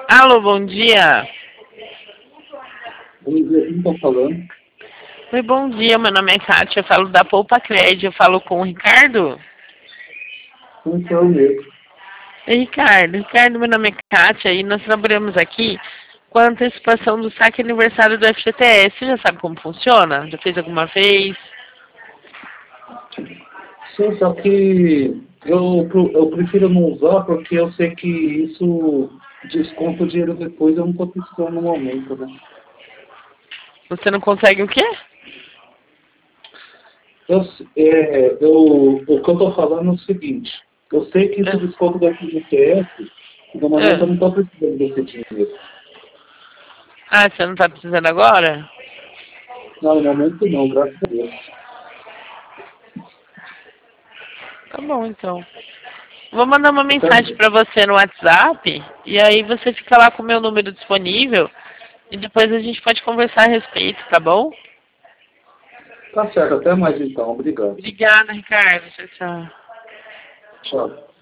Alô, bom dia. Bom dia, quem está falando? Oi, bom dia. Meu nome é Kátia, eu falo da Poupa Crédito. Eu falo com o Ricardo. Sim, sou eu mesmo. Oi, Ricardo, meu nome é Kátia e nós trabalhamos aqui com a antecipação do saque aniversário do FGTS. Você já sabe como funciona? Já fez alguma vez? Sim, só que eu prefiro não usar porque eu sei que isso desconta o dinheiro depois, eu não estou precisando no momento, né? Você não consegue o quê? O que eu estou falando é o seguinte, eu sei que isso desconta da FGTS, e no momento eu não estou precisando desse dinheiro. Ah, você não está precisando agora? Não, no momento não, graças a Deus. Tá bom, então. Vou mandar uma Até mensagem para você no WhatsApp e aí você fica lá com o meu número disponível e depois a gente pode conversar a respeito, tá bom? Tá certo, até mais então, obrigado. Obrigada, Ricardo. Tchau, tchau. Tchau.